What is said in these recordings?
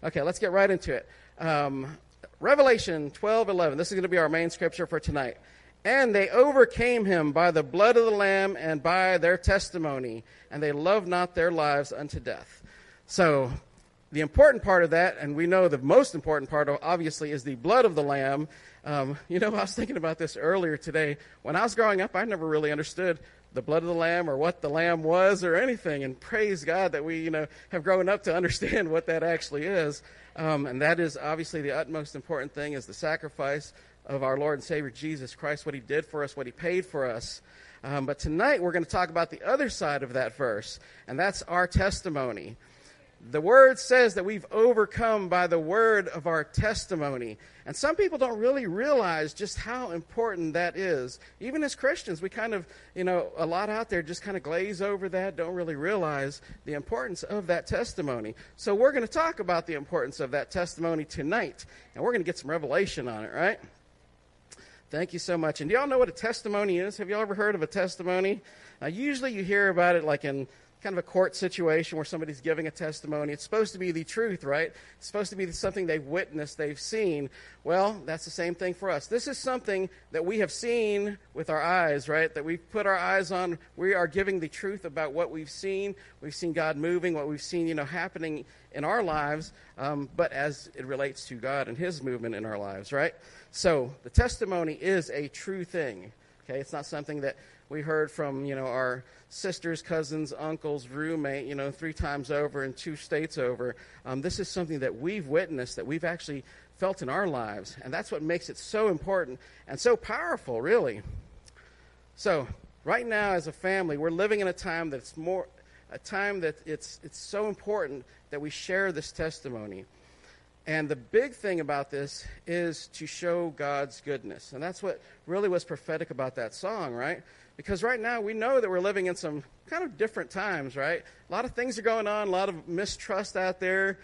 Okay, let's get right into it. Revelation 12:11. This is going to be our main scripture for tonight. And they overcame him by the blood of the Lamb and by their testimony, and they loved not their lives unto death. So the important part of that, and we know the most important part, obviously, is the blood of the Lamb. I was thinking about this earlier today. When I was growing up, I never really understood the blood of the Lamb or what the Lamb was or anything. And praise God that we, have grown up to understand what that actually is. And that is obviously the utmost important thing, is the sacrifice of our Lord and Savior Jesus Christ, what he did for us, what he paid for us. But tonight we're going to talk about the other side of that verse, and that's our testimony. The word says that we've overcome by the word of our testimony. And some people don't really realize just how important that is. Even as Christians, we kind of, a lot out there just kind of glaze over that, don't really realize the importance of that testimony. So we're going to talk about the importance of that testimony tonight, and we're going to get some revelation on it, right? Thank you so much. And do y'all know what a testimony is? Have y'all ever heard of a testimony? Usually you hear about it like in kind of a court situation where somebody's giving a testimony. It's supposed to be the truth, right? It's supposed to be something they've witnessed, they've seen. Well, that's the same thing for us. This is something that we have seen with our eyes, right? That we've put our eyes on. We are giving the truth about what we've seen. We've seen God moving, what we've seen, happening in our lives, but as it relates to God and his movement in our lives, right? So the testimony is a true thing, okay? It's not something that we heard from, our sisters, cousins, uncles, roommate, 3 times over in 2 states over. This is something that we've witnessed, that we've actually felt in our lives. And that's what makes it so important and so powerful, really. So right now as a family, we're living in a time that's it's so important that we share this testimony. And the big thing about this is to show God's goodness. And that's what really was prophetic about that song, right? Because right now we know that we're living in some kind of different times, right? A lot of things are going on, a lot of mistrust out there.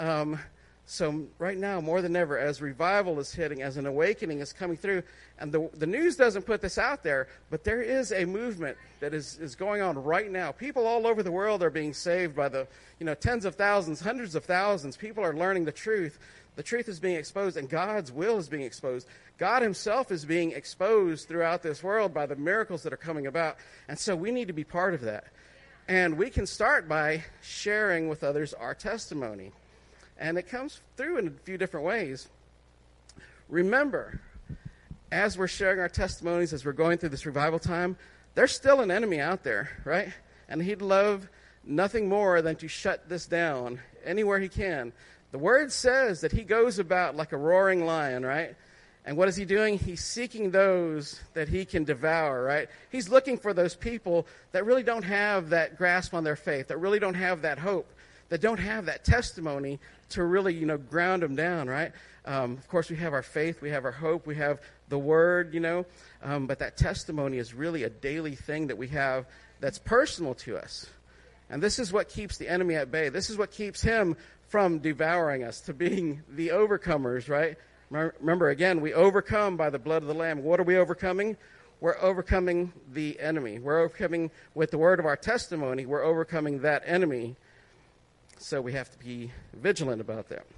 So right now, more than ever, as revival is hitting, as an awakening is coming through, and the news doesn't put this out there, but there is a movement that is going on right now. People all over the world are being saved by the tens of thousands, hundreds of thousands. People are learning the truth. The truth is being exposed, and God's will is being exposed. God himself is being exposed throughout this world by the miracles that are coming about. And so we need to be part of that. And we can start by sharing with others our testimony. And it comes through in a few different ways. Remember, as we're sharing our testimonies, as we're going through this revival time, there's still an enemy out there, right? And he'd love nothing more than to shut this down anywhere he can. The word says that he goes about like a roaring lion, right? And what is he doing? He's seeking those that he can devour, right? He's looking for those people that really don't have that grasp on their faith, that really don't have that hope, that don't have that testimony to really, ground them down, right? Of course, we have our faith, we have our hope, we have the word, but that testimony is really a daily thing that we have that's personal to us. And this is what keeps the enemy at bay. This is what keeps him from devouring us, to being the overcomers, right? Remember, again, we overcome by the blood of the Lamb. What are we overcoming? We're overcoming the enemy. We're overcoming with the word of our testimony. We're overcoming that enemy. So we have to be vigilant about that.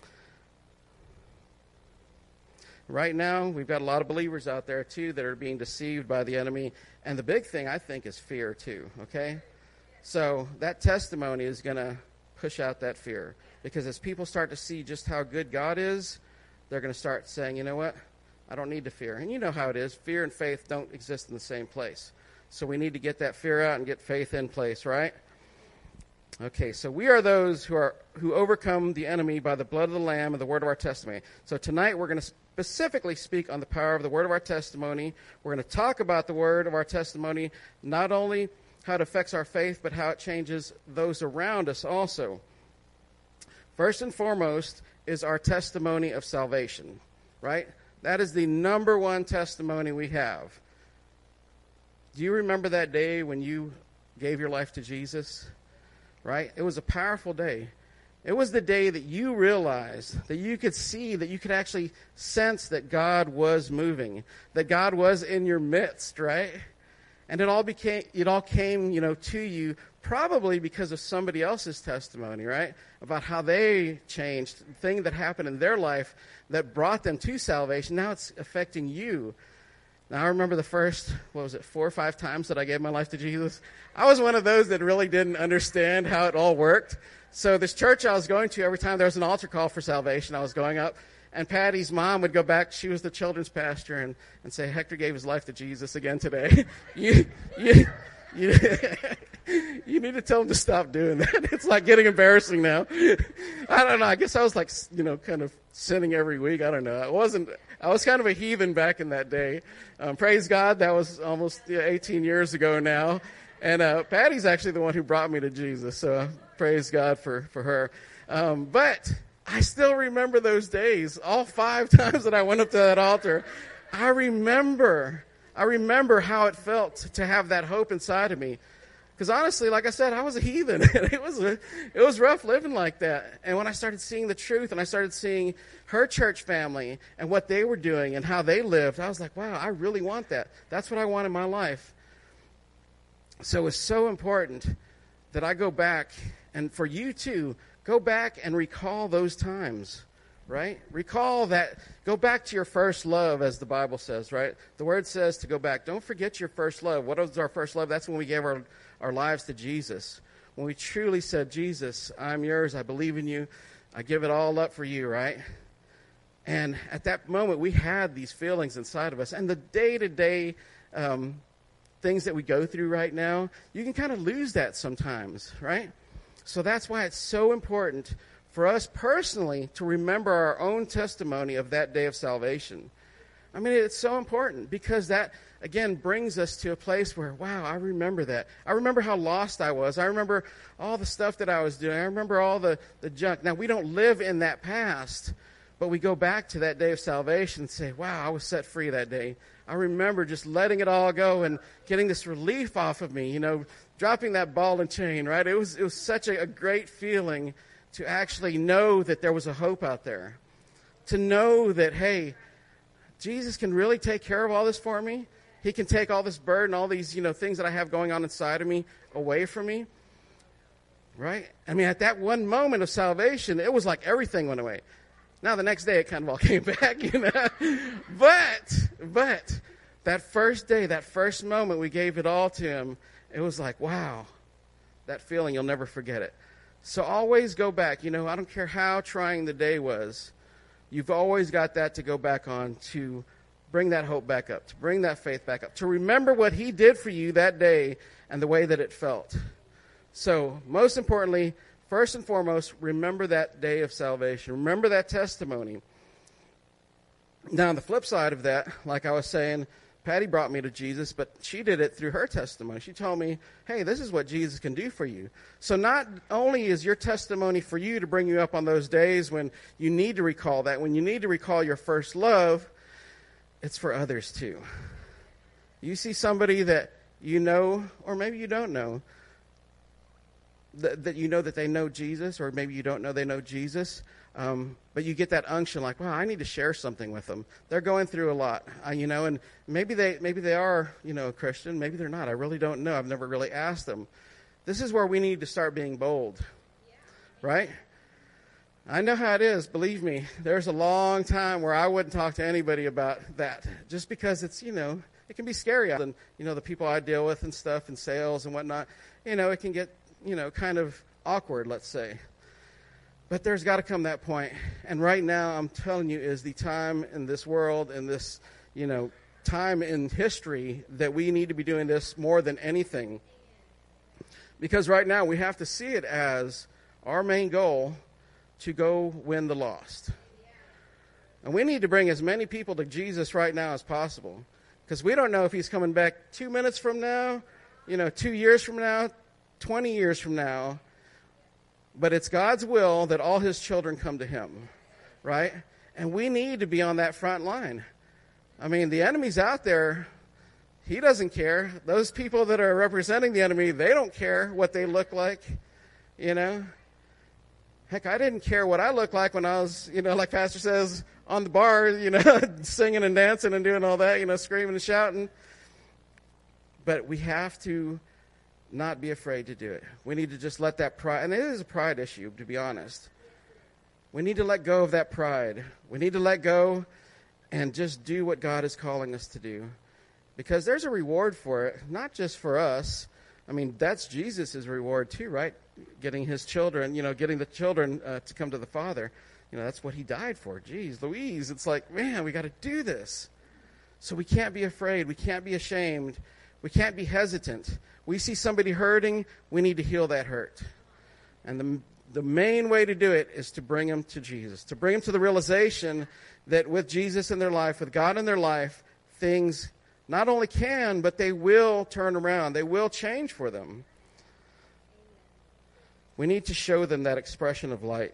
Right now, we've got a lot of believers out there, too, that are being deceived by the enemy. And the big thing, I think, is fear, too, okay? So that testimony is going to push out that fear. Because as people start to see just how good God is, they're going to start saying, you know what? I don't need to fear. And you know how it is. Fear and faith don't exist in the same place. So we need to get that fear out and get faith in place, right? Okay, so we are those who overcome the enemy by the blood of the Lamb and the word of our testimony. So tonight we're going to specifically speak on the power of the word of our testimony. We're going to talk about the word of our testimony, not only how it affects our faith, but how it changes those around us also. First and foremost is our testimony of salvation, right? That is the number one testimony we have. Do you remember that day when you gave your life to Jesus? Right? It was a powerful day. It was the day that you realized, that you could see, that you could actually sense that God was moving, that God was in your midst, right? And it all came, to you probably because of somebody else's testimony, right? About how they changed, the thing that happened in their life that brought them to salvation. Now it's affecting you. Now I remember the first, 4 or 5 times that I gave my life to Jesus. I was one of those that really didn't understand how it all worked. So this church I was going to, every time there was an altar call for salvation, I was going up. And Patty's mom would go back. She was the children's pastor, and say, Hector gave his life to Jesus again today. You need to tell him to stop doing that. It's like getting embarrassing now. I don't know. I guess I was like, kind of sinning every week. I don't know. I was kind of a heathen back in that day. Praise God. That was almost 18 years ago now. And Patty's actually the one who brought me to Jesus. So praise God for her. But I still remember those days, all 5 times that I went up to that altar. I remember how it felt to have that hope inside of me. Because honestly, like I said, I was a heathen. It was rough living like that. And when I started seeing the truth and I started seeing her church family and what they were doing and how they lived, I was like, wow, I really want that. That's what I want in my life. So it's so important that I go back, and for you too, go back and recall those times, right? Recall that. Go back to your first love, as the Bible says, right? The Word says to go back. Don't forget your first love. What was our first love? That's when we gave our lives to Jesus. When we truly said, Jesus, I'm yours. I believe in you. I give it all up for you, right? And at that moment, we had these feelings inside of us. And the day-to-day things that we go through right now, you can kind of lose that sometimes, right? So that's why it's so important for us personally to remember our own testimony of that day of salvation. I mean, it's so important because that, again, brings us to a place where, wow, I remember that. I remember how lost I was. I remember all the stuff that I was doing. I remember all the junk. Now, we don't live in that past, but we go back to that day of salvation and say, wow, I was set free that day. I remember just letting it all go and getting this relief off of me, dropping that ball and chain, right? It was such a great feeling to actually know that there was a hope out there. To know that, hey, Jesus can really take care of all this for me. He can take all this burden, all these, things that I have going on inside of me away from me. Right? I mean, at that one moment of salvation, it was like everything went away. Now, the next day, it kind of all came back, But that first day, that first moment we gave it all to him, it was like, wow, that feeling, you'll never forget it. So always go back. I don't care how trying the day was. You've always got that to go back on, to bring that hope back up, to bring that faith back up, to remember what he did for you that day and the way that it felt. So most importantly, first and foremost, remember that day of salvation. Remember that testimony. Now, on the flip side of that, like I was saying, Patty brought me to Jesus, but she did it through her testimony. She told me, hey, this is what Jesus can do for you. So not only is your testimony for you to bring you up on those days when you need to recall that, when you need to recall your first love, it's for others too. You see somebody that you know, or maybe you don't know, that you know that they know Jesus, or maybe you don't know they know Jesus, but you get that unction like, wow, I need to share something with them. They're going through a lot, and maybe they are, a Christian, maybe they're not. I really don't know. I've never really asked them. This is where we need to start being bold, right? I know how it is. Believe me, there's a long time where I wouldn't talk to anybody about that, just because it's, it can be scary. And the people I deal with and stuff, in sales and whatnot, it can get kind of awkward, let's say. But there's got to come that point. And right now, I'm telling you, is the time in this world, in this, time in history, that we need to be doing this more than anything. Because right now, we have to see it as our main goal to go win the lost. And we need to bring as many people to Jesus right now as possible. Because we don't know if he's coming back 2 minutes from now, 2 years from now, 20 years from now, but it's God's will that all his children come to him, right? And we need to be on that front line. I mean, the enemy's out there. He doesn't care. Those people that are representing the enemy, they don't care what they look like, Heck, I didn't care what I looked like when I was, like Pastor says, on the bar, singing and dancing and doing all that, screaming and shouting. But we have to not be afraid to do it. We need to just let that pride, and it is a pride issue, to be honest. We need to let go of that pride. We need to let go and just do what God is calling us to do. Because there's a reward for it, not just for us. I mean, that's Jesus' reward too, right? Getting his children, getting the children to come to the Father. That's what he died for. Jeez, Louise, it's like, man, we got to do this. So we can't be afraid. We can't be ashamed. We can't be hesitant. We see somebody hurting, we need to heal that hurt. And the main way to do it is to bring them to Jesus, to bring them to the realization that with Jesus in their life, with God in their life, things not only can, but they will turn around. They will change for them. We need to show them that expression of light.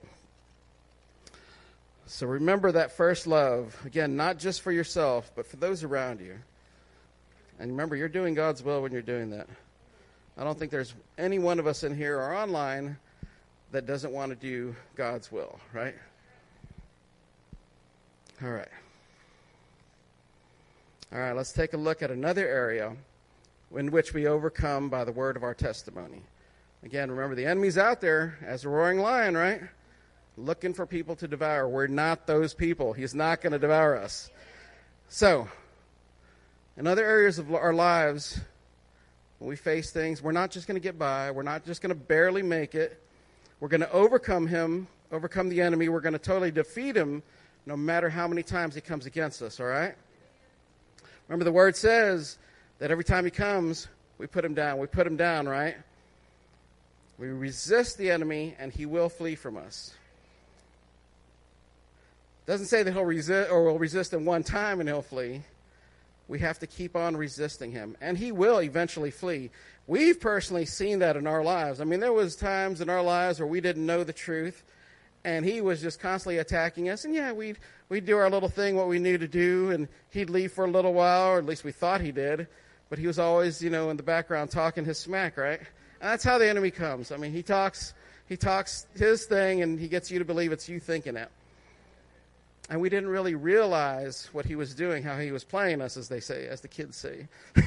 So remember that first love. Again, not just for yourself, but for those around you. And remember, you're doing God's will when you're doing that. I don't think there's any one of us in here or online that doesn't want to do God's will, right? All right. All right, let's take a look at another area in which we overcome by the word of our testimony. Again, remember, the enemy's out there as a roaring lion, right? Looking for people to devour. We're not those people. He's not going to devour us. So, in other areas of our lives, when we face things, we're not just going to get by. We're not just going to barely make it. We're going to overcome the enemy. We're going to totally defeat him no matter how many times he comes against us, all right? Remember, the word says that every time he comes, we put him down. We put him down, right? We resist the enemy, and he will flee from us. It doesn't say that he'll resist or we'll resist him one time and he'll flee. We have to keep on resisting him, and he will eventually flee. We've personally seen that in our lives. I mean, there was times in our lives where we didn't know the truth, and he was just constantly attacking us. And yeah, we'd do our little thing, what we knew to do, and he'd leave for a little while, or at least we thought he did. But he was always, in the background talking his smack, right? And that's how the enemy comes. I mean, he talks his thing, and he gets you to believe it's you thinking it. And we didn't really realize what he was doing, how he was playing us, as they say, as the kids say.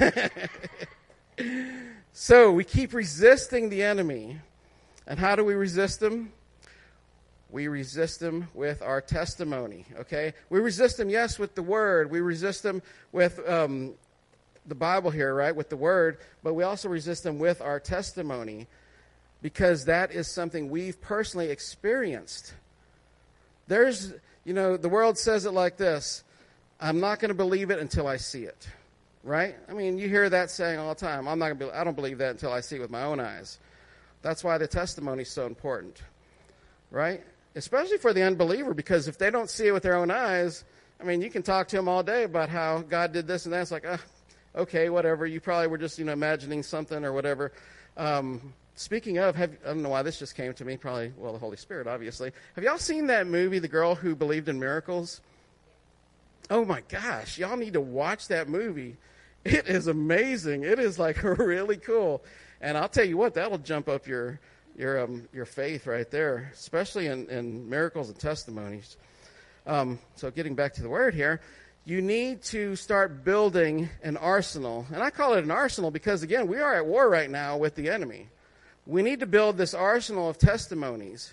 So we keep resisting the enemy. And how do we resist him? We resist him with our testimony, okay? We resist him, yes, with the word. We resist him with the Bible here, right, with the word. But we also resist him with our testimony, because that is something we've personally experienced. There's... the world says it like this: I'm not going to believe it until I see it, right? I mean, you hear that saying all the time. I don't believe that until I see it with my own eyes. That's why the testimony is so important, right? Especially for the unbeliever, because if they don't see it with their own eyes, I mean, you can talk to them all day about how God did this and that. It's like, okay, whatever. You probably were just, imagining something or whatever. Speaking of, I don't know why this just came to me, probably, the Holy Spirit, obviously. Have y'all seen that movie, The Girl Who Believed in Miracles? Oh my gosh, y'all need to watch that movie. It is amazing. It is like really cool. And I'll tell you what, that'll jump up your faith right there, especially in miracles and testimonies. So getting back to the word here, you need to start building an arsenal. And I call it an arsenal because, again, we are at war right now with the enemy. We need to build this arsenal of testimonies.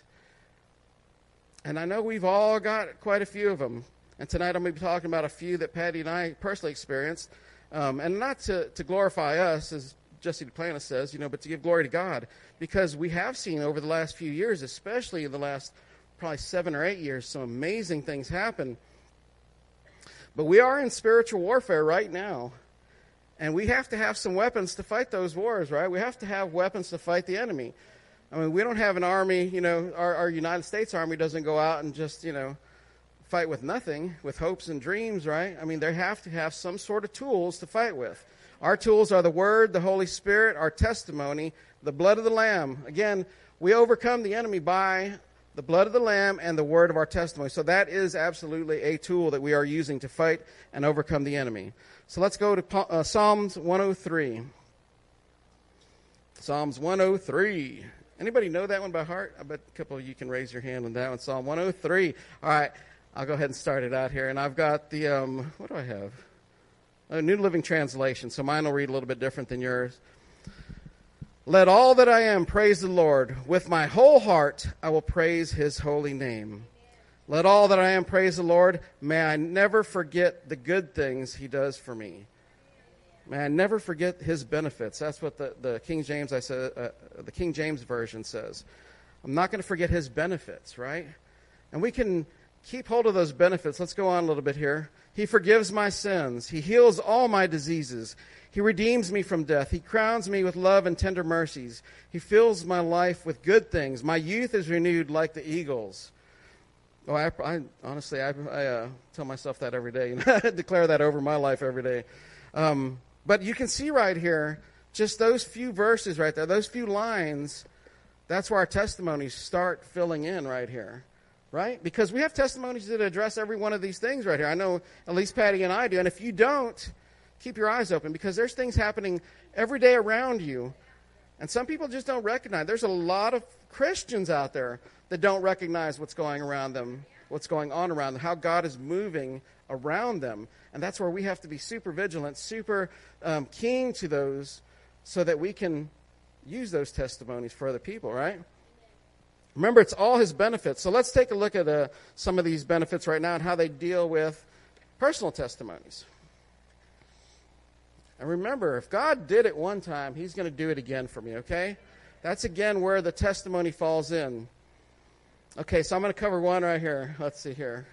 And I know we've all got quite a few of them. And tonight I'm going to be talking about a few that Patty and I personally experienced. And not to glorify us, as Jesse Duplantis says, but to give glory to God. Because we have seen over the last few years, especially in the last probably 7 or 8 years, some amazing things happen. But we are in spiritual warfare right now. And we have to have some weapons to fight those wars, right? We have to have weapons to fight the enemy. I mean, we don't have an army, our United States Army doesn't go out and just, fight with nothing, with hopes and dreams, right? I mean, they have to have some sort of tools to fight with. Our tools are the Word, the Holy Spirit, our testimony, the blood of the Lamb. Again, we overcome the enemy by the blood of the Lamb and the word of our testimony. So that is absolutely a tool that we are using to fight and overcome the enemy. So let's go to Psalms 103. Psalms 103. Anybody know that one by heart? I bet a couple of you can raise your hand on that one. Psalm 103. All right, I'll go ahead and start it out here. And I've got the, what do I have? New Living Translation, so mine will read a little bit different than yours. Let all that I am praise the Lord. With my whole heart I will praise his holy name. Let all that I am praise the Lord. May I never forget the good things he does for me. May I never forget his benefits. That's what the King James the King James version says. I'm not going to forget his benefits, right? And we can keep hold of those benefits. Let's go on a little bit here. He forgives my sins. He heals all my diseases. He redeems me from death. He crowns me with love and tender mercies. He fills my life with good things. My youth is renewed like the eagles. Oh, I honestly tell myself that every day. I declare that over my life every day. But you can see right here, just those few verses right there, those few lines, that's where our testimonies start filling in right here, right? Because we have testimonies that address every one of these things right here. I know at least Patty and I do. And if you don't, keep your eyes open, because there's things happening every day around you. And some people just don't recognize. There's a lot of Christians out there that don't recognize what's going around them, what's going on around them, how God is moving around them. And that's where we have to be super vigilant, super keen to those, so that we can use those testimonies for other people, right? Remember, it's all his benefits. So let's take a look at some of these benefits right now and how they deal with personal testimonies. And remember, if God did it one time, he's going to do it again for me, okay? That's, again, where the testimony falls in. Okay, so I'm going to cover one right here. Let's see here.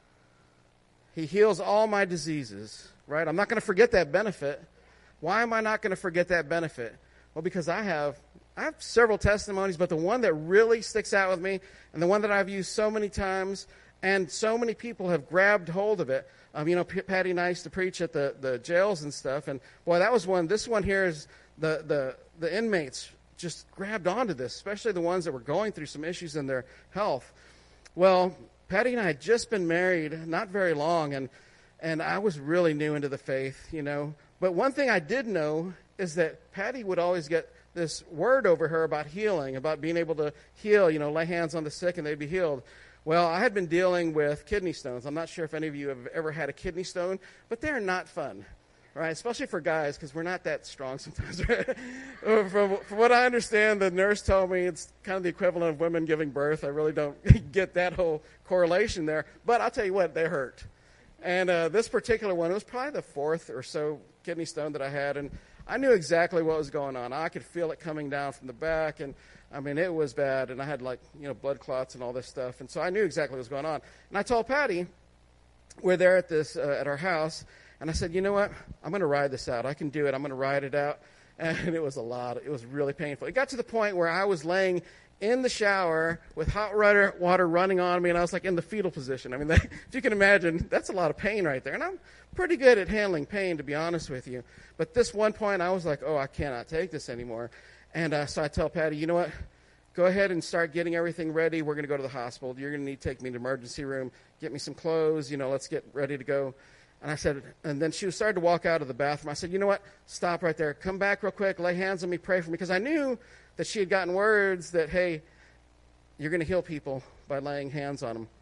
He heals all my diseases, right? I'm not going to forget that benefit. Why am I not going to forget that benefit? Well, because I have several testimonies, but the one that really sticks out with me, and the one that I've used so many times, and so many people have grabbed hold of it. Patty and I used to preach at the jails and stuff, and boy, that was one. This one here is the inmates just grabbed onto this, especially the ones that were going through some issues in their health. Well, Patty and I had just been married not very long, and I was really new into the faith, But one thing I did know is that Patty would always get this word over her about healing, about being able to heal, lay hands on the sick and they'd be healed. Well, I had been dealing with kidney stones. I'm not sure if any of you have ever had a kidney stone, but they're not fun, right? Especially for guys, because we're not that strong sometimes. Right? From what I understand, the nurse told me it's kind of the equivalent of women giving birth. I really don't get that whole correlation there. But I'll tell you what, they hurt. And this particular one, it was probably the fourth or so kidney stone that I had, and I knew exactly what was going on. I could feel it coming down from the back, and it was bad, and I had blood clots and all this stuff, and so I knew exactly what was going on. And I told Patty, we're there at our house, and I said, you know what? I'm going to ride this out. I can do it. I'm going to ride it out. And it was a lot. It was really painful. It got to the point where I was laying in the shower with hot water running on me, and I was in the fetal position. If you can imagine, that's a lot of pain right there. And I'm pretty good at handling pain, to be honest with you. But this one point, I was like, oh, I cannot take this anymore. And so I tell Patty, you know what? Go ahead and start getting everything ready. We're going to go to the hospital. You're going to need to take me to the emergency room, get me some clothes, let's get ready to go. And I said, and then she started to walk out of the bathroom. I said, you know what? Stop right there. Come back real quick. Lay hands on me. Pray for me. Because I knew that she had gotten words that, hey, you're going to heal people by laying hands on them.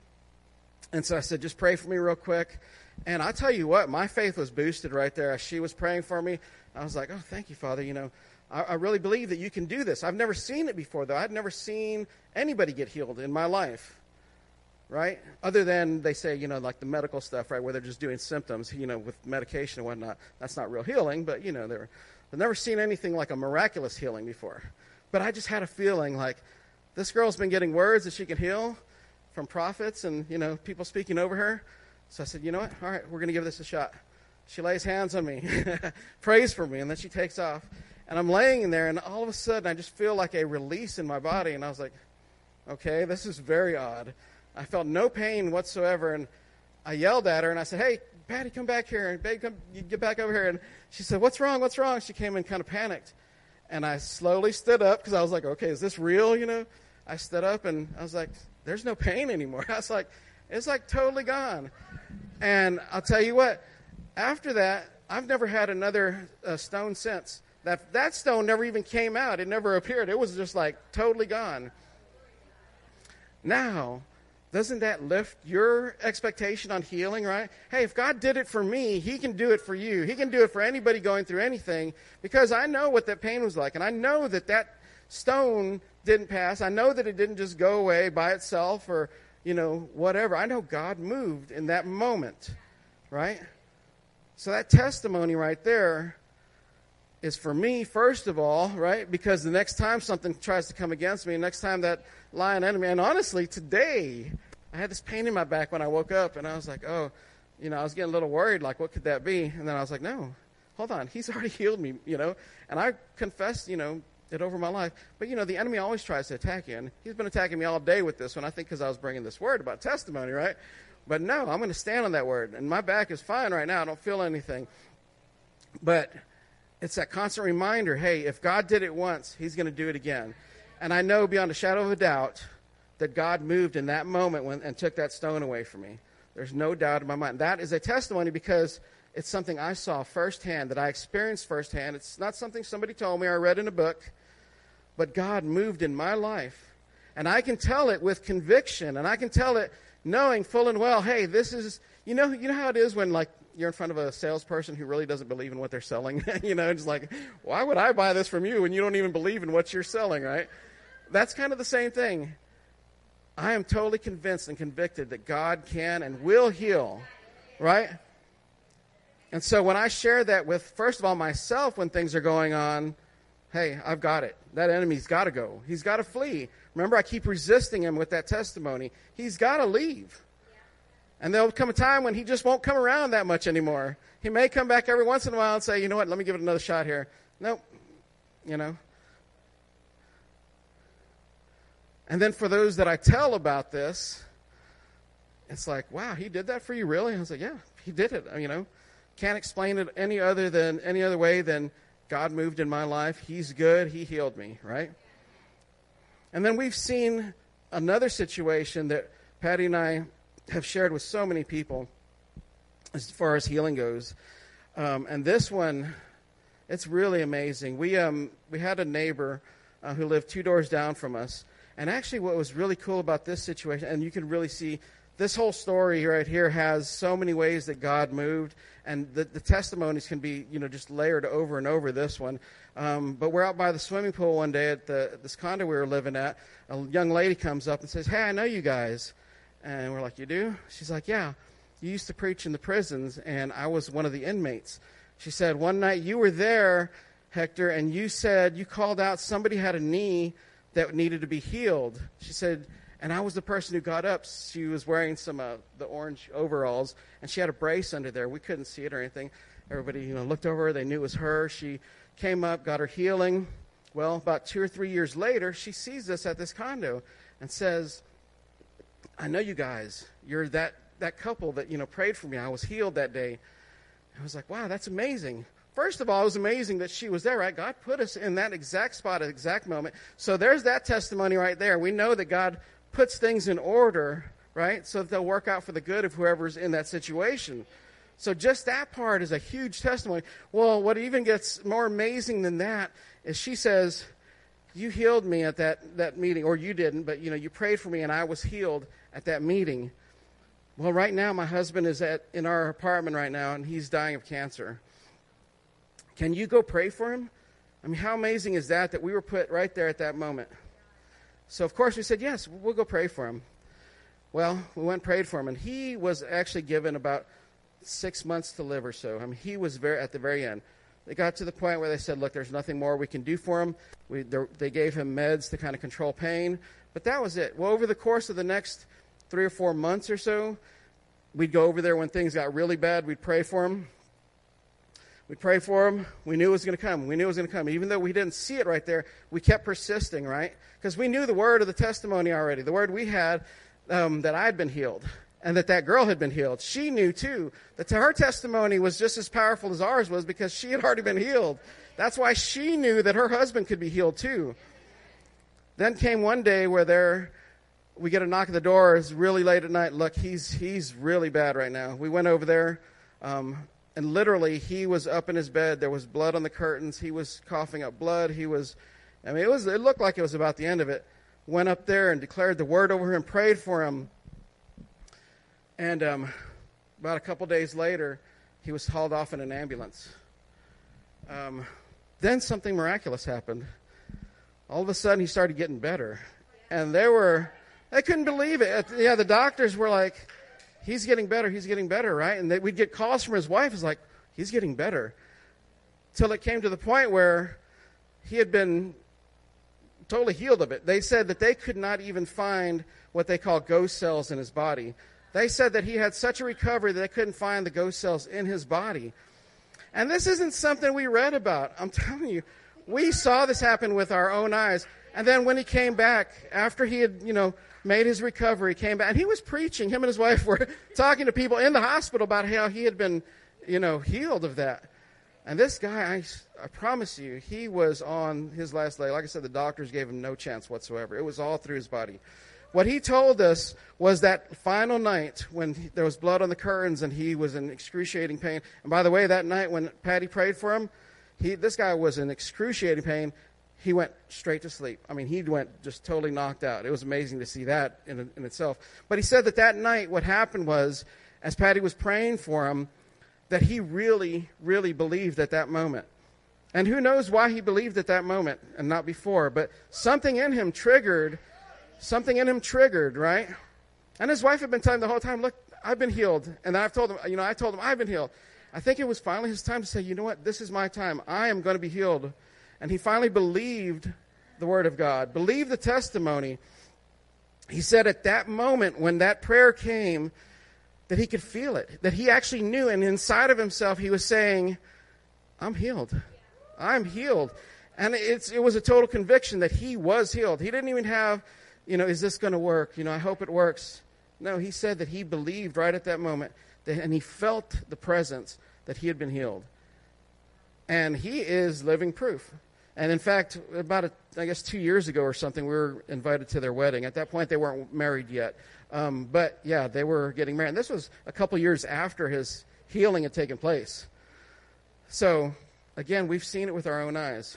And so I said, just pray for me real quick. And I tell you what, my faith was boosted right there as she was praying for me. I was like, oh, thank you, Father. I really believe that you can do this. I've never seen it before, though. I'd never seen anybody get healed in my life, right? Other than they say, like the medical stuff, right, where they're just doing symptoms, with medication and whatnot. That's not real healing, but, I've never seen anything like a miraculous healing before. But I just had a feeling like this girl's been getting words that she can heal from prophets and, people speaking over her. So I said, you know what? All right, we're going to give this a shot. She lays hands on me, prays for me, and then she takes off. And I'm laying in there, and all of a sudden, I just feel like a release in my body. And I was like, okay, this is very odd. I felt no pain whatsoever. And I yelled at her, and I said, hey, Patty, come back here. And babe, come, you get back over here. And she said, what's wrong? What's wrong? She came in kind of panicked. And I slowly stood up because I was like, okay, is this real? I stood up, and I was like, there's no pain anymore. I was like, it's totally gone. And I'll tell you what, after that, I've never had another stone since. That stone never even came out. It never appeared. It was just totally gone. Now, Doesn't that lift your expectation on healing, right? Hey, if God did it for me, he can do it for you. He can do it for anybody going through anything, because I know what that pain was like. And I know that that stone didn't pass. I know that it didn't just go away by itself or, whatever. I know God moved in that moment, right? So that testimony right there is for me, first of all, right? Because the next time something tries to come against me, next time that lion enemy, and honestly, today, I had this pain in my back when I woke up, and I was like, I was getting a little worried, like, what could that be? And then I was like, no, hold on, he's already healed me, and I confessed, it over my life. But, the enemy always tries to attack you, and he's been attacking me all day with this one, I think because I was bringing this word about testimony, right? But no, I'm going to stand on that word, and my back is fine right now. I don't feel anything. But it's that constant reminder, hey, if God did it once, he's going to do it again. And I know beyond a shadow of a doubt that God moved in that moment and took that stone away from me. There's no doubt in my mind. That is a testimony because it's something I saw firsthand, that I experienced firsthand. It's not something somebody told me or I read in a book, but God moved in my life. And I can tell it with conviction, and I can tell it knowing full and well, hey, this is, you know how it is when, like, you're in front of a salesperson who really doesn't believe in what they're selling. It's like, why would I buy this from you when you don't even believe in what you're selling, right? That's kind of the same thing. I am totally convinced and convicted that God can and will heal, right? And so when I share that with, first of all, myself when things are going on, hey, I've got it. That enemy's got to go. He's got to flee. Remember, I keep resisting him with that testimony. He's got to leave. And there'll come a time when he just won't come around that much anymore. He may come back every once in a while and say, you know what, let me give it another shot here. Nope. And then for those that I tell about this, it's like, wow, he did that for you, really? I was like, yeah, he did it. Can't explain it any other way than God moved in my life. He's good. He healed me, right? And then we've seen another situation that Patty and I have shared with so many people as far as healing goes. And this one, it's really amazing. We had a neighbor who lived 2 doors down from us. And actually what was really cool about this situation, and you can really see this whole story right here has so many ways that God moved, and the testimonies can be, just layered over and over this one. But we're out by the swimming pool one day at this condo we were living at. A young lady comes up and says, hey, I know you guys. And we're like, you do? She's like, yeah. You used to preach in the prisons, and I was one of the inmates. She said, one night you were there, Hector, and you said, you called out somebody had a knee that needed to be healed. She said, and I was the person who got up. She was wearing some the orange overalls, and she had a brace under there. We couldn't see it or anything. Everybody, looked over her. They knew it was her. She came up, got her healing. Well, about 2 or 3 years later, she sees us at this condo and says, I know you guys. You're that couple that, prayed for me. I was healed that day. I was like, wow, that's amazing. First of all, it was amazing that she was there, right? God put us in that exact spot at the exact moment. So there's that testimony right there. We know that God puts things in order, right? So that they'll work out for the good of whoever's in that situation. So just that part is a huge testimony. Well, what even gets more amazing than that is she says, you healed me at that meeting, or you didn't, but you prayed for me and I was healed at that meeting. Well, right now my husband is in our apartment right now and he's dying of cancer. Can you go pray for him? I mean, how amazing is that we were put right there at that moment? So, of course, we said, yes, we'll go pray for him. Well, we went and prayed for him, and he was actually given about 6 months to live or so. I mean, he was at the very end. They got to the point where they said, look, there's nothing more we can do for him. They gave him meds to kind of control pain, but that was it. Well, over the course of the next 3 or 4 months or so, we'd go over there when things got really bad. We'd pray for him. We'd pray for him. We knew it was going to come. We knew it was going to come. Even though we didn't see it right there, we kept persisting, right? Because we knew the word of the testimony already. The word we had that I had been healed and that girl had been healed. She knew, too, that her testimony was just as powerful as ours was because she had already been healed. That's why she knew that her husband could be healed, too. Then came one day where we get a knock at the door. It's really late at night. Look, he's really bad right now. We went over there. And literally, he was up in his bed. There was blood on the curtains. He was coughing up blood. It looked like it was about the end of it. Went up there and declared the word over him, prayed for him. And about a couple days later, he was hauled off in an ambulance. Then something miraculous happened. All of a sudden, he started getting better. And they couldn't believe it. Yeah, the doctors were like, he's getting better, right? And we'd get calls from his wife. It's like, he's getting better. Till it came to the point where he had been totally healed of it. They said that they could not even find what they call ghost cells in his body. They said that he had such a recovery that they couldn't find the ghost cells in his body. And this isn't something we read about. I'm telling you, we saw this happen with our own eyes. And then when he came back, after he had, made his recovery, came back, and he was preaching. Him and his wife were talking to people in the hospital about how he had been, healed of that. And this guy, I promise you, he was on his last leg. Like I said, the doctors gave him no chance whatsoever. It was all through his body. What he told us was that final night when there was blood on the curtains and he was in excruciating pain. And by the way, that night when Patty prayed for him, this guy was in excruciating pain. He went straight to sleep. I mean, he went just totally knocked out. It was amazing to see that in itself. But he said that night what happened was, as Patty was praying for him, that he really, really believed at that moment. And who knows why he believed at that moment and not before. But something in him triggered, right? And his wife had been telling him the whole time, look, I've been healed. And I told him I've been healed. I think it was finally his time to say, you know what, this is my time. I am going to be healed. And he finally believed the word of God, believed the testimony. He said at that moment when that prayer came, that he could feel it, that he actually knew, and inside of himself he was saying, I'm healed. I'm healed. And it was a total conviction that he was healed. He didn't even have, is this going to work? I hope it works. No, he said that he believed right at that moment, and he felt the presence that he had been healed. And he is living proof. And in fact, about, 2 years ago or something, we were invited to their wedding. At that point, they weren't married yet. But yeah, they were getting married. And this was a couple years after his healing had taken place. So, again, we've seen it with our own eyes.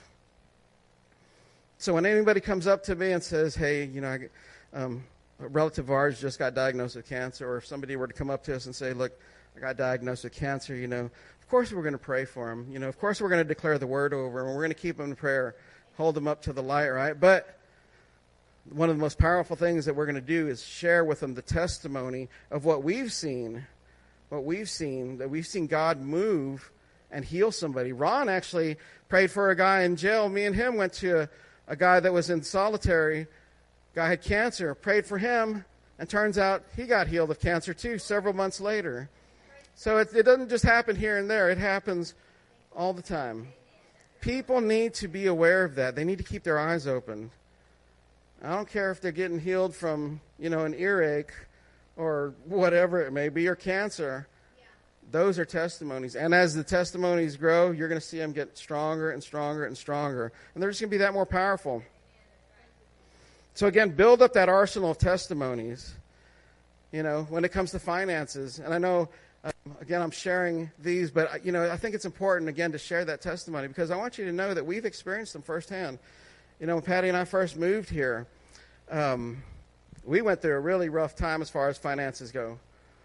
So when anybody comes up to me and says, hey, a relative of ours just got diagnosed with cancer, or if somebody were to come up to us and say, look, I got diagnosed with cancer, of course we're going to pray for him. Of course we're going to declare the word over him. We're going to keep him in prayer, hold him up to the light, right? But one of the most powerful things that we're going to do is share with them the testimony of what we've seen, that we've seen God move and heal somebody. Ron actually prayed for a guy in jail. Me and him went to a guy that was in solitary. Guy had cancer, prayed for him, and turns out he got healed of cancer too several months later. So it doesn't just happen here and there. It happens all the time. People need to be aware of that. They need to keep their eyes open. I don't care if they're getting healed from, an earache or whatever it may be, or cancer. Those are testimonies. And as the testimonies grow, you're going to see them get stronger and stronger and stronger. And they're just going to be that more powerful. So again, build up that arsenal of testimonies, when it comes to finances. And I know, again, I'm sharing these, but, I think it's important, again, to share that testimony because I want you to know that we've experienced them firsthand. When Patty and I first moved here, we went through a really rough time as far as finances go.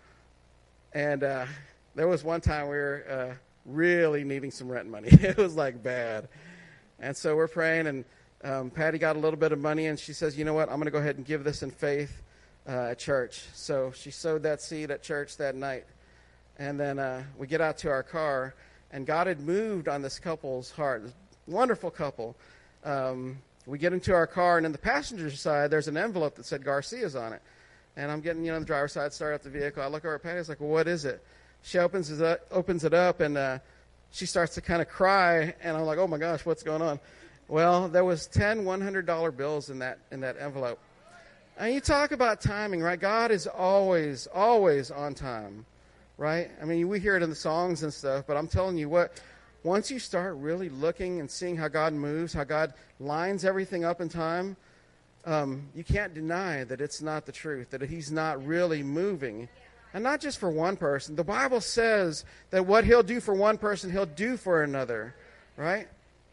And there was one time we were really needing some rent money. It was like bad. And so we're praying, and Patty got a little bit of money, and she says, you know what, I'm going to go ahead and give this in faith at church. So she sowed that seed at church that night. And then we get out to our car, and God had moved on this couple's heart, this wonderful couple. We get into our car, and in the passenger side, there's an envelope that said Garcia's on it. And I'm getting, on the driver's side, start up the vehicle. I look over at Patty, I was like, well, what is it? She opens it up, and she starts to kind of cry, and I'm like, oh my gosh, what's going on? Well, there was 10 $100 bills in that envelope. And you talk about timing, right? God is always, always on time, right? I mean, we hear it in the songs and stuff, but I'm telling you what, once you start really looking and seeing how God moves, how God lines everything up in time, you can't deny that it's not the truth, that he's not really moving. And not just for one person. The Bible says that what he'll do for one person, he'll do for another, right?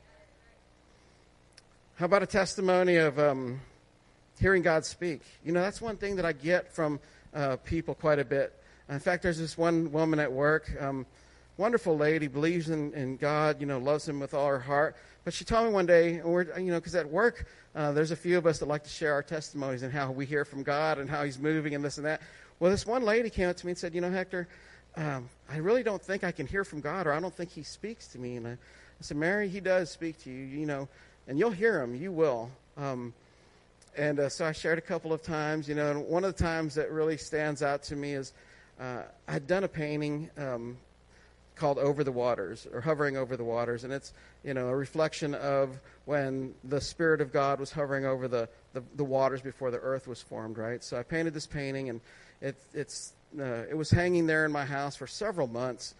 How about a testimony of hearing God speak? That's one thing that I get from people quite a bit. In fact, there's this one woman at work, wonderful lady, believes in God, loves him with all her heart. But she told me one day, because at work, there's a few of us that like to share our testimonies and how we hear from God and how he's moving and this and that. Well, this one lady came up to me and said, Hector, I really don't think I can hear from God, or I don't think he speaks to me. And I said, Mary, he does speak to you, and you'll hear him. You will. So I shared a couple of times, and one of the times that really stands out to me is I'd done a painting called Over the Waters, or Hovering Over the Waters, and it's, a reflection of when the Spirit of God was hovering over the waters before the earth was formed, right? So I painted this painting, and it was hanging there in my house for several months.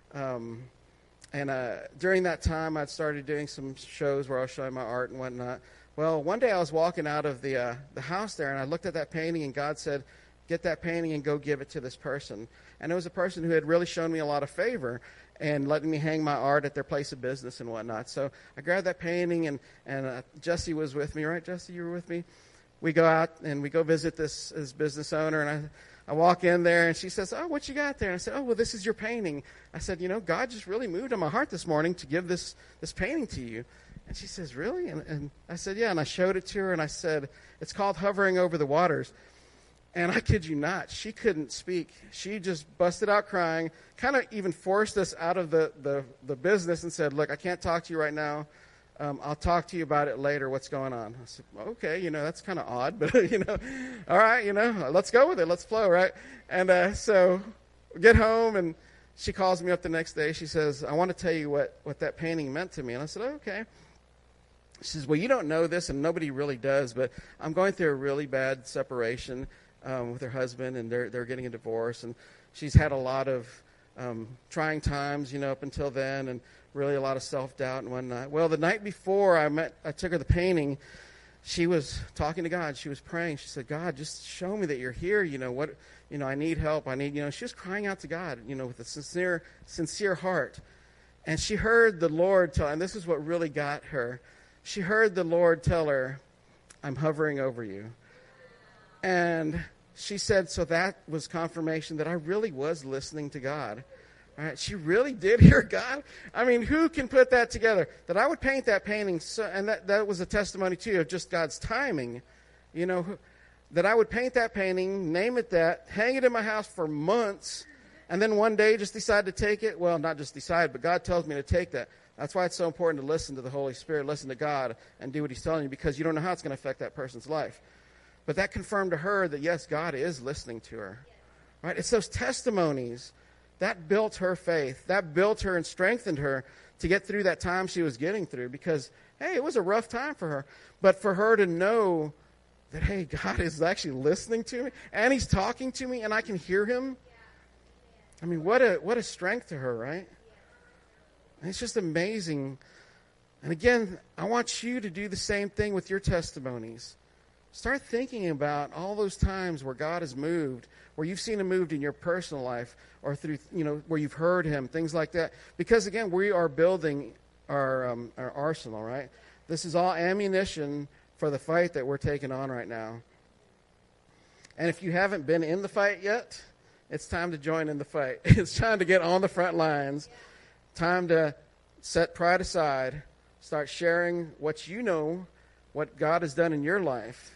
During that time, I'd started doing some shows where I was showing my art and whatnot. Well, one day I was walking out of the house there, and I looked at that painting, and God said, get that painting and go give it to this person. And it was a person who had really shown me a lot of favor and letting me hang my art at their place of business and whatnot. So I grabbed that painting, and Jesse was with me, right? Jesse, you were with me? We go out, and we go visit this business owner, and I walk in there, and she says, oh, what you got there? And I said, oh, well, this is your painting. I said, God just really moved on my heart this morning to give this painting to you. And she says, really? And I said, yeah. And I showed it to her, and I said, it's called Hovering Over the Waters. And I kid you not, she couldn't speak. She just busted out crying, kind of even forced us out of the business and said, look, I can't talk to you right now. I'll talk to you about it later. What's going on? I said, okay, that's kind of odd, but, all right, let's go with it. Let's flow, right? And so we get home, and she calls me up the next day. She says, I want to tell you what that painting meant to me. And I said, okay. She says, well, you don't know this, and nobody really does, but I'm going through a really bad separation with her husband, and they're getting a divorce, and she's had a lot of trying times, up until then, and really a lot of self-doubt and whatnot. Well, the night before I took her the painting, she was talking to God. She was praying. She said, God, just show me that you're here. I need help. She was crying out to God, with a sincere heart. And she heard the Lord tell, and this is what really got her. She heard the Lord tell her, I'm hovering over you. And she said, so that was confirmation that I really was listening to God. All right, she really did hear God. I mean, who can put that together? That I would paint that painting, and that was a testimony, too, of just God's timing. That I would paint that painting, name it that, hang it in my house for months, and then one day just decide to take it. Well, not just decide, but God tells me to take that. That's why it's so important to listen to the Holy Spirit, listen to God, and do what he's telling you, because you don't know how it's going to affect that person's life. But that confirmed to her that, yes, God is listening to her. Right? It's those testimonies that built her faith. That built her and strengthened her to get through that time she was getting through, because, hey, it was a rough time for her. But for her to know that, hey, God is actually listening to me, and he's talking to me, and I can hear him. I mean, what a strength to her, right? And it's just amazing. And again, I want you to do the same thing with your testimonies. Start thinking about all those times where God has moved, where you've seen him moved in your personal life, or through, where you've heard him, things like that. Because again, we are building our arsenal, right? This is all ammunition for the fight that we're taking on right now. And if you haven't been in the fight yet, it's time to join in the fight. It's time to get on the front lines. Time to set pride aside, start sharing what you know, what God has done in your life.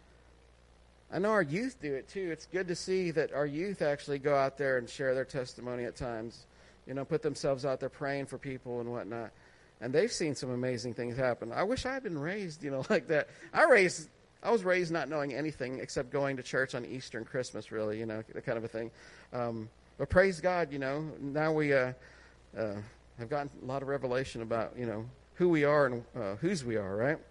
I know our youth do it too. It's good to see that our youth actually go out there and share their testimony at times, put themselves out there praying for people and whatnot. And they've seen some amazing things happen. I wish I had been raised, like that. I was raised not knowing anything except going to church on Easter and Christmas, really, that kind of a thing. But praise God, now we have gotten a lot of revelation about, who we are and whose we are, right?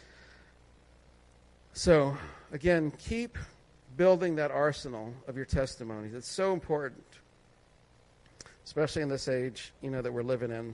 So, again, keep building that arsenal of your testimonies. It's so important, especially in this age, that we're living in.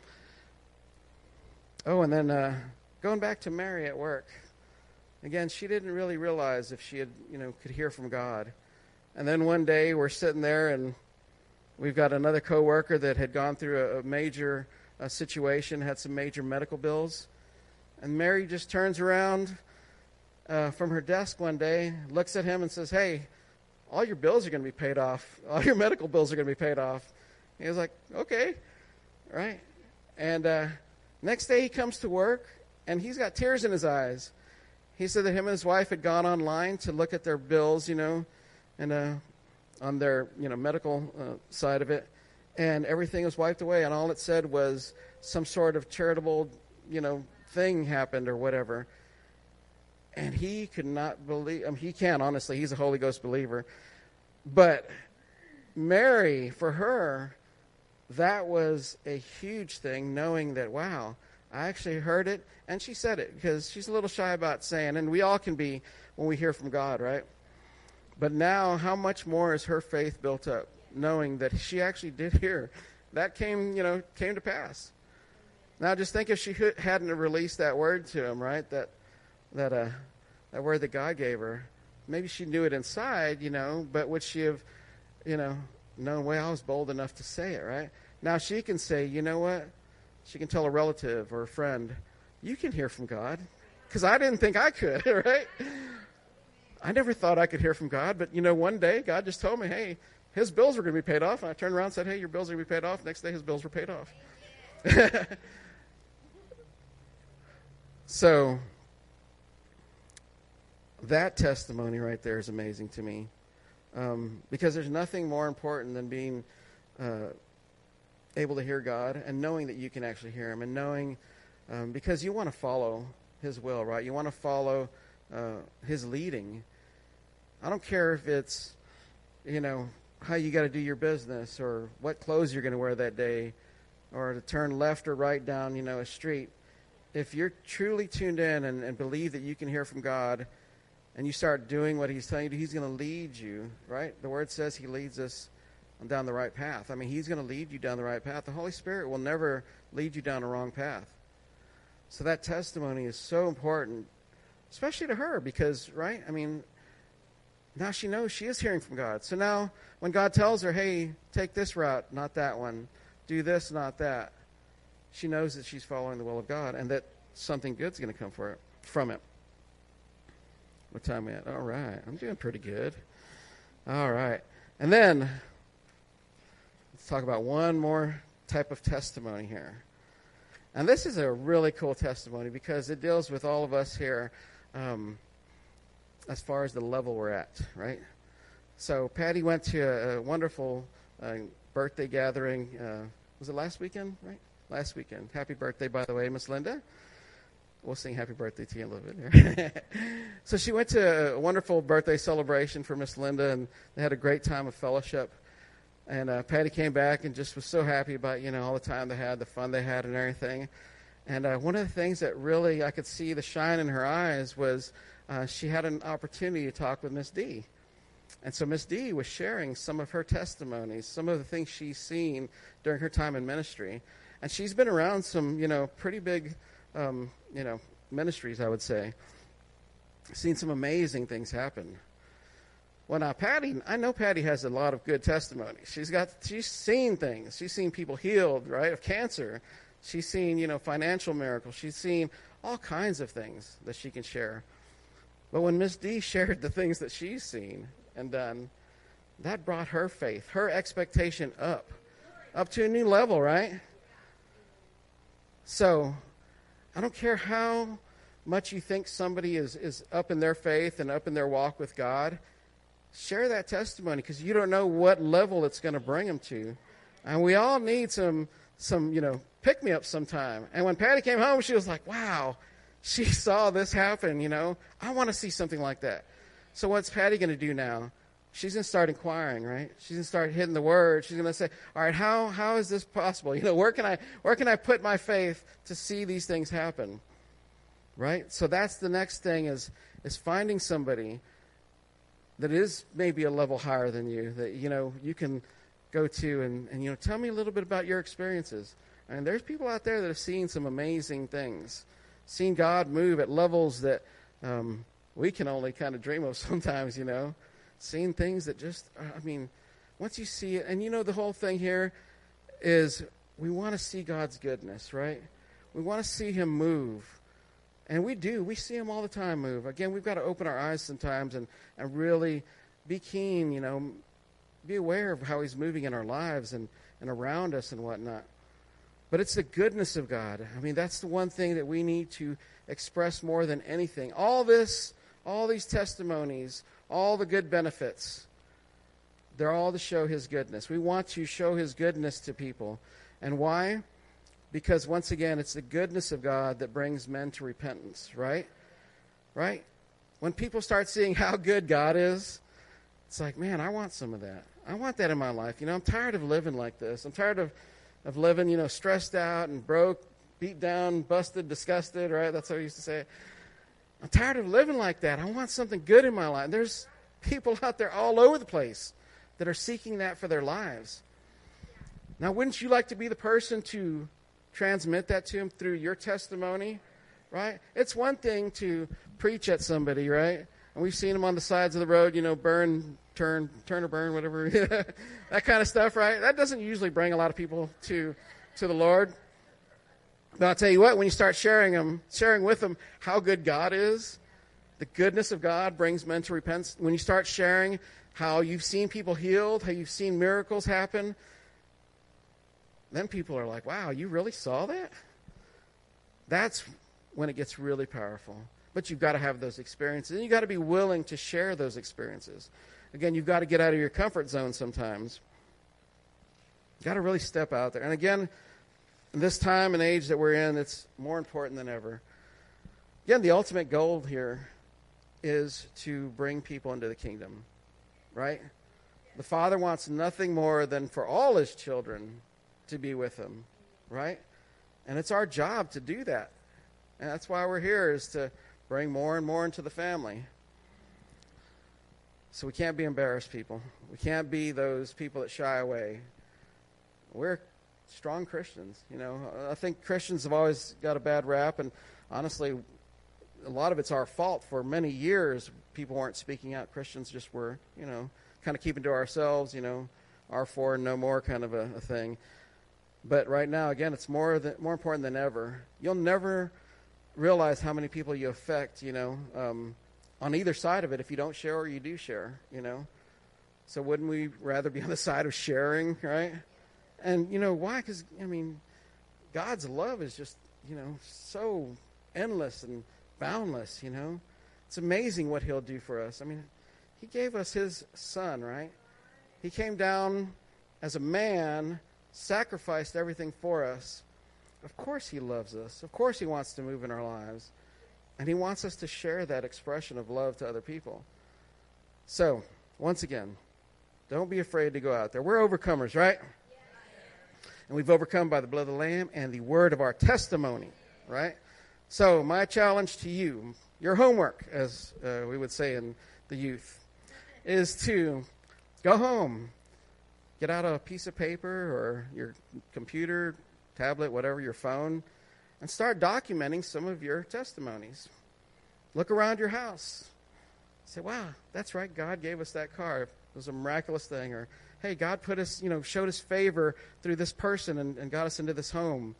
Oh, and then going back to Mary at work. Again, she didn't really realize if she had, could hear from God. And then one day we're sitting there, and we've got another coworker that had gone through a major situation, had some major medical bills. And Mary just turns around from her desk one day, looks at him and says, hey, all your bills are going to be paid off. All your medical bills are going to be paid off. He was like, okay, right? And next day he comes to work, and he's got tears in his eyes. He said that him and his wife had gone online to look at their bills, and on their medical side of it, and everything was wiped away, and all it said was some sort of charitable thing happened or whatever. And he could not believe. He can, honestly. He's a Holy Ghost believer. But Mary, for her, that was a huge thing, knowing that, wow, I actually heard it. And she said it, because she's a little shy about saying, and we all can be when we hear from God, right? But now, how much more is her faith built up, knowing that she actually did hear. That came to pass. Now, just think if she hadn't released that word to him, right? That word that God gave her. Maybe she knew it inside, but would she have, known, well, I was bold enough to say it, right? Now she can say, you know what? She can tell a relative or a friend, you can hear from God. Because I didn't think I could, right? I never thought I could hear from God, but, one day God just told me, hey, his bills were going to be paid off. And I turned around and said, hey, your bills are going to be paid off. Next day his bills were paid off. So that testimony right there is amazing to me, because there's nothing more important than being able to hear God and knowing that you can actually hear him, and knowing because you want to follow his will, right? You want to follow his leading. I don't care if it's, how you got to do your business or what clothes you're going to wear that day or to turn left or right down, a street. If you're truly tuned in and believe that you can hear from God and you start doing what he's telling you to, he's going to lead you, right? The word says he leads us down the right path. He's going to lead you down the right path. The Holy Spirit will never lead you down a wrong path. So that testimony is so important, especially to her, because, right? Now she knows she is hearing from God. So now when God tells her, hey, take this route, not that one, do this, not that, she knows that she's following the will of God and that something good's going to come from it. What time are we at? All right. I'm doing pretty good. All right. And then let's talk about one more type of testimony here. And this is a really cool testimony because it deals with all of us here as far as the level we're at, right? So Patty went to a wonderful birthday gathering. Was it last weekend, right? Last weekend. Happy birthday, by the way, Miss Linda. We'll sing happy birthday to you in a little bit here. So she went to a wonderful birthday celebration for Miss Linda, and they had a great time of fellowship. And Patty came back and just was so happy about, all the time they had, the fun they had and everything. And one of the things that really I could see the shine in her eyes was she had an opportunity to talk with Miss D. And so Miss D was sharing some of her testimonies, some of the things she's seen during her time in ministry. And she's been around some, pretty big, ministries, I would say. Seen some amazing things happen. Well, now I know Patty has a lot of good testimony. She's seen things. She's seen people healed, right, of cancer. She's seen, financial miracles. She's seen all kinds of things that she can share. But when Miss D shared the things that she's seen and done, that brought her faith, her expectation up to a new level, right? So I don't care how much you think somebody is up in their faith and up in their walk with God, share that testimony because you don't know what level it's going to bring them to. And we all need some pick-me-up sometime. And when Patty came home, she was like, wow, she saw this happen, I want to see something like that. So what's Patty going to do now? She's going to start inquiring, right? She's going to start hitting the word. She's going to say, all right, how is this possible? Where can I put my faith to see these things happen? Right? So that's the next thing is finding somebody that is maybe a level higher than you, that, you can go to and tell me a little bit about your experiences. And there's people out there that have seen some amazing things, seen God move at levels that we can only kind of dream of sometimes, Seeing things that just, once you see it, and the whole thing here is we want to see God's goodness, right? We want to see him move. And we do. We see him all the time move. Again, we've got to open our eyes sometimes and really be keen, be aware of how he's moving in our lives and around us and whatnot. But it's the goodness of God. I mean, that's the one thing that we need to express more than anything. All these testimonies, all the good benefits, they're all to show his goodness. We want to show his goodness to people. And why? Because once again, it's the goodness of God that brings men to repentance, right? Right? When people start seeing how good God is, it's like, man, I want some of that. I want that in my life. I'm tired of living like this. I'm tired of living, stressed out and broke, beat down, busted, disgusted, right? That's how I used to say it. I'm tired of living like that. I want something good in my life. There's people out there all over the place that are seeking that for their lives. Now, wouldn't you like to be the person to transmit that to them through your testimony, right? It's one thing to preach at somebody, right? And we've seen them on the sides of the road, burn, turn or burn, whatever, that kind of stuff, right? That doesn't usually bring a lot of people to the Lord. But I'll tell you what, when you start sharing with them how good God is, the goodness of God brings men to repentance. When you start sharing how you've seen people healed, how you've seen miracles happen, then people are like, wow, you really saw that? That's when it gets really powerful. But you've got to have those experiences, and you've got to be willing to share those experiences. Again, you've got to get out of your comfort zone sometimes. You've got to really step out there. And again, in this time and age that we're in, it's more important than ever. Again, the ultimate goal here is to bring people into the kingdom, right? The Father wants nothing more than for all his children to be with him, right? And it's our job to do that. And that's why we're here, is to bring more and more into the family. So we can't be embarrassed people. We can't be those people that shy away. We're strong Christians, I think Christians have always got a bad rap, and honestly, a lot of it's our fault. For many years, people weren't speaking out. Christians just were, kind of keeping to ourselves, our for and no more kind of a thing. But right now, again, it's more important than ever. You'll never realize how many people you affect, on either side of it if you don't share or you do share, So wouldn't we rather be on the side of sharing, right? And why? Because, God's love is just, so endless and boundless, It's amazing what he'll do for us. He gave us his son, right? He came down as a man, sacrificed everything for us. Of course he loves us. Of course he wants to move in our lives. And he wants us to share that expression of love to other people. So, once again, don't be afraid to go out there. We're overcomers, right? And we've overcome by the blood of the Lamb and the word of our testimony, right? So my challenge to you, your homework, as we would say in the youth, is to go home, get out a piece of paper or your computer, tablet, whatever, your phone, and start documenting some of your testimonies. Look around your house. Say, wow, that's right, God gave us that car. It was a miraculous thing. Or, hey, God put us, showed us favor through this person and got us into this home.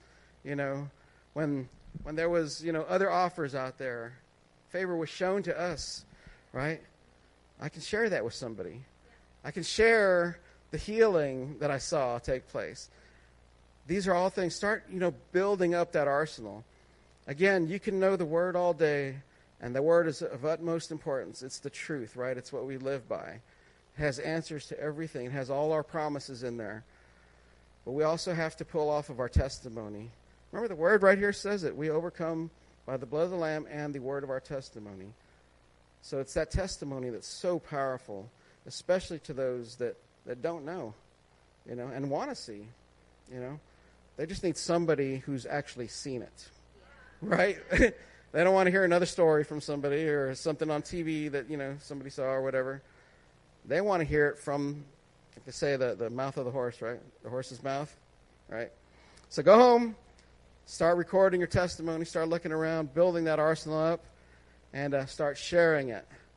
When there was, other offers out there, favor was shown to us, right? I can share that with somebody. I can share the healing that I saw take place. These are all things. Start, building up that arsenal. Again, you can know the word all day, and the word is of utmost importance. It's the truth, right? It's what we live by. It has answers to everything. It has all our promises in there. But we also have to pull off of our testimony. Remember, the word right here says it. We overcome by the blood of the Lamb and the word of our testimony. So it's that testimony that's so powerful, especially to those that don't know, and want to see, They just need somebody who's actually seen it, right? They don't want to hear another story from somebody or something on TV that, somebody saw or whatever. They want to hear it from, like they say, the mouth of the horse, right? The horse's mouth, right? So go home, start recording your testimony, start looking around, building that arsenal up, and start sharing it.